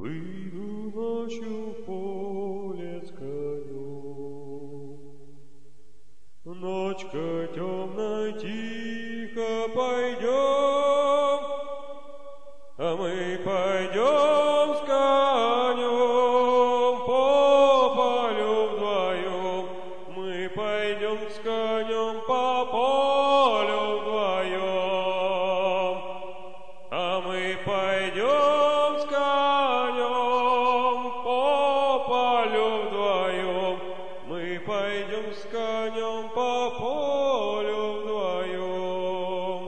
Выйду ночью в поле с конем. Ночка темная, тихо пойдем, а мы пойдем с конем по полю вдвоем. Мы пойдем с конем по полю вдвоем, а мы пойдем с конем по полю вдвоем. Мы пойдем с конем по полю вдвоем.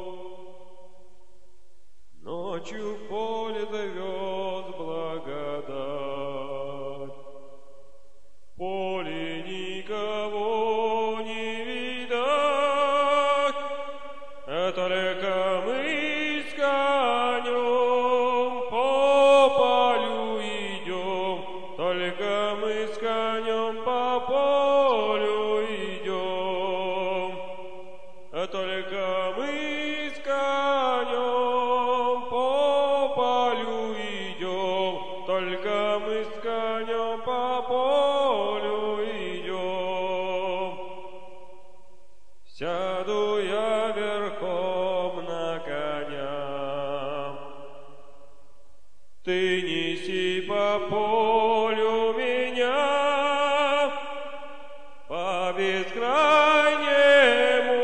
Ночью в поле зовет благодать, в поле никого не видать, а только мы с конем по полю идем, только мы с конем по полю идем, а только мы с конем по полю идем, только мы с конем по полю идем. Сяду я верхом на коня, ты неси по полю меня, по бескрайнему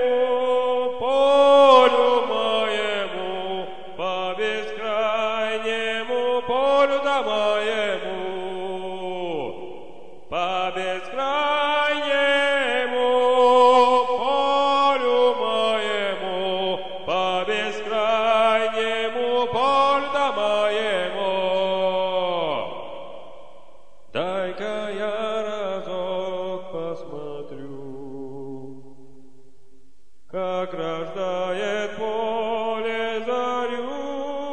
полю моему, по бескрайнему полю да моему, по бескрайнему полю моему, по бескрайнему полю да моему. Дай-ка я разок посмотрю, как рождает поле зарю,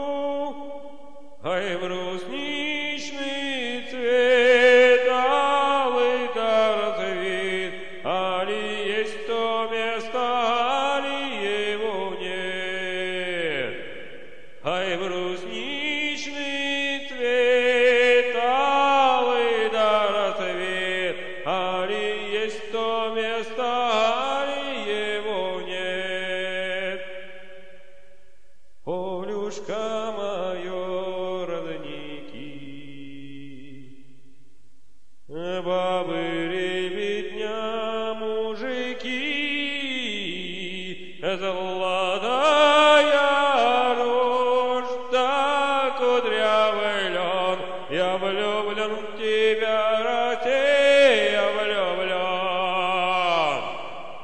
ай, брусничный цвет, алый да расцвет, али есть то место, али его нет. Ай, брусничный цвет, алый да расцвет, али есть то место, али его нет. Полюшка мое родники, бабы, ребятня, мужики, золотая рожь да кудрявый лен, я влюблен в тебя, Россия, я влюблен.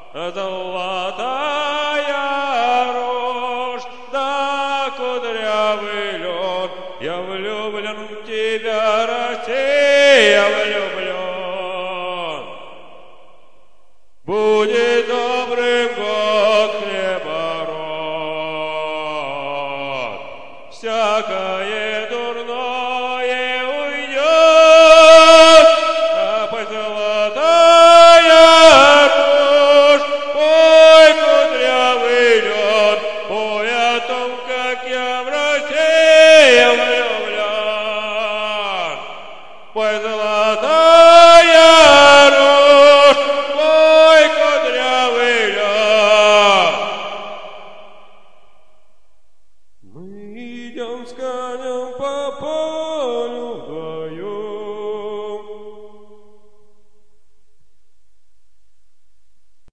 Золотая рожь да кудрявый лен, я влюблен в тебя, Россия, я влюблен. Будет добрым год хлебород, всякое дурное уйдет, а пой золотая рожь, пой кудрявый лен, пой о том, как я в России влюблен. Пой золотая